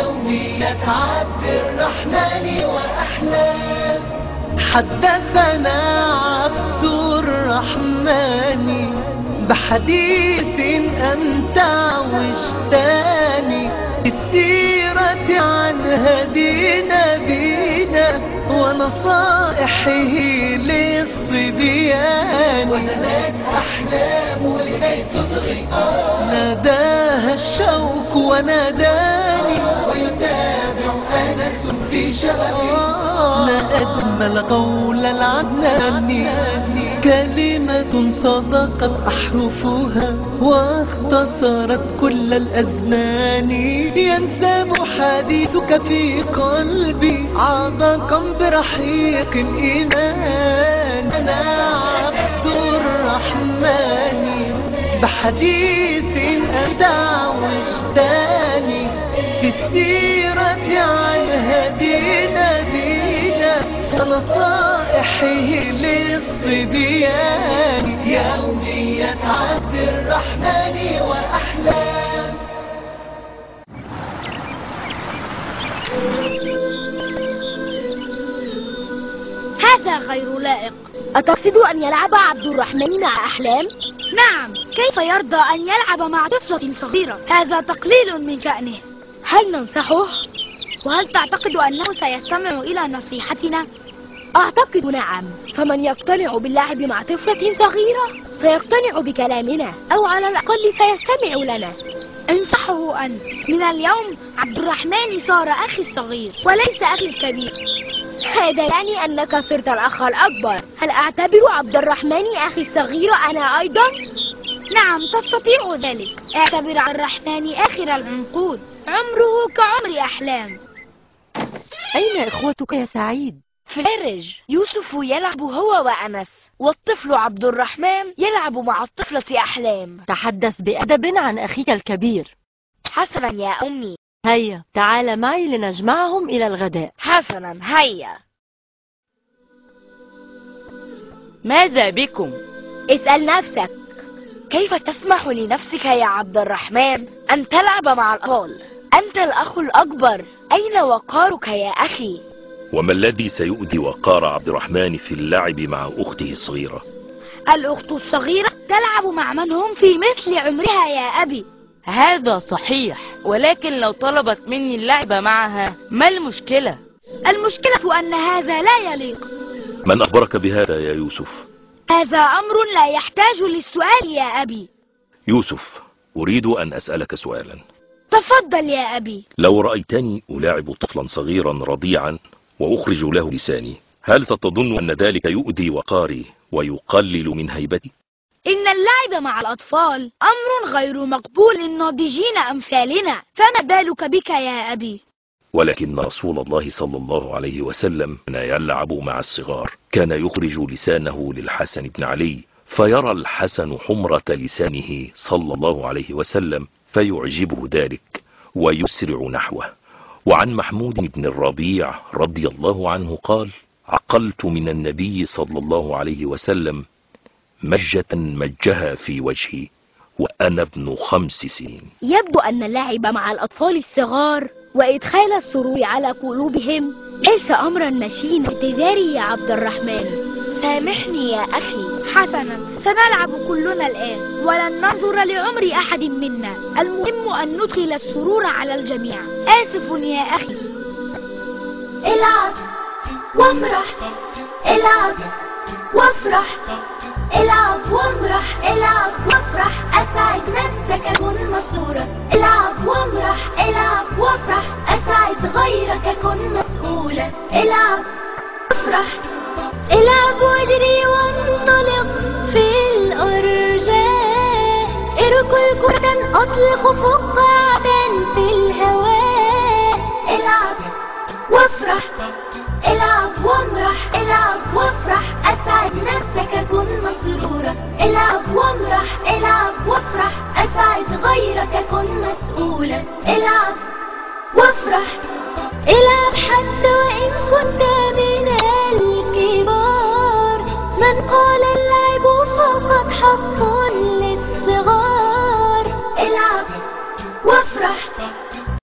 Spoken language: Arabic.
يوميات عبد الرحمن وأحلام. حدثنا عبد الرحمن بحديث أمتع وجداني، السيرة عن هدي نبينا ونصائحه للصبيان. ونالت أحلام لكي تصغي، ناداها الشوق وناداني، ويتابع أنس في شغفي. ما أجمل قول العدناني، كلمة صدقت أحرفها واختصرت كل الأزمان. ينساب حديثك في قلبي عضقا برحيق الإيمان. أنا عبد الرحمن بحديث أدع وجداني، في السيرة عن هدي نبينا ونصائحه للصبيان. يوميات عبد الرحمن وأحلام. هذا غير لائق. أتقصد أن يلعب عبد الرحمن مع أحلام؟ نعم، كيف يرضى أن يلعب مع طفلة صغيرة؟ هذا تقليل من شأنه. هل ننصحه؟ وهل تعتقد أنه سيستمع إلى نصيحتنا؟ أعتقد نعم، فمن يقتنع باللعب مع طفلة صغيرة سيقتنع بكلامنا، أو على الأقل سيستمع لنا. انصحه أنت. من اليوم عبد الرحمن صار أخي الصغير وليس أخي الكبير. هذا يعني أنك صرت الأخ الأكبر. هل أعتبر عبد الرحمن أخي الصغير أنا أيضا؟ نعم، تستطيع ذلك. اعتبر عبد الرحمن آخر العنقود، عمره كعمر أحلام. أين إخوتك يا سعيد؟ في الخارج. يوسف يلعب هو وأنس، والطفل عبد الرحمن يلعب مع الطفلة أحلام. تحدث بأدب عن أخيك الكبير. حسنا يا أمي. هيا تعال معي لنجمعهم إلى الغداء. حسنا هيا. ماذا بكم؟ اسأل نفسك، كيف تسمح لنفسك يا عبد الرحمن أن تلعب مع الأطفال؟ أنت الأخ الأكبر، أين وقارك يا أخي؟ وما الذي سيؤذي وقار عبد الرحمن في اللعب مع أخته الصغيرة؟ الأخت الصغيرة تلعب مع من هم في مثل عمرها يا أبي. هذا صحيح، ولكن لو طلبت مني اللعب معها ما المشكلة؟ المشكلة أن هذا لا يليق. من أخبرك بهذا يا يوسف؟ هذا أمر لا يحتاج للسؤال يا أبي. يوسف، أريد أن أسألك سؤالا. تفضل يا أبي. لو رأيتني ألاعب طفلا صغيرا رضيعا وأخرج له لساني، هل ستظن أن ذلك يؤذي وقاري ويقلل من هيبتي؟ إن اللعب مع الأطفال أمر غير مقبول للناضجين أمثالنا، فما بالك بك يا أبي؟ ولكن رسول الله صلى الله عليه وسلم كان يلعب مع الصغار، كان يخرج لسانه للحسن بن علي، فيرى الحسن حمرة لسانه صلى الله عليه وسلم فيعجبه ذلك ويسرع نحوه. وعن محمود بن الربيع رضي الله عنه قال: عقلت من النبي صلى الله عليه وسلم مجة مجها في وجهي وأنا ابن 5 سنين. يبدو أن اللعب مع الأطفال الصغار وإدخال السرور على قلوبهم ليس أمرا مشين. اعتذاري يا عبد الرحمن، سامحني يا أخي. حسنا، سنلعب كلنا الآن ولن ننظر لعمر أحد منا. المهم أن ندخل السرور على الجميع. آسف يا أخي. العب وامرح، العب وافرح، العب وامرح، العب وافرح، أسعد نفسك كن مسرورا. العب وامرح، العب وافرح، أسعد غيرك كن مسؤولا. العب وافرح، العب واجري وانطلق في الأرجاء، اركل كرة أطلق فقاعة في الهواء. العب وافرح، العب وامرح، العب وافرح، أسعد نفسك كن مسرورا. العب وامرح، العب وافرح، أسعد غيرك كن مسؤولا. العب وافرح، العب حتى وإن كنت من الكبار. من قال اللعب فقط حق للصغار. العب وافرح،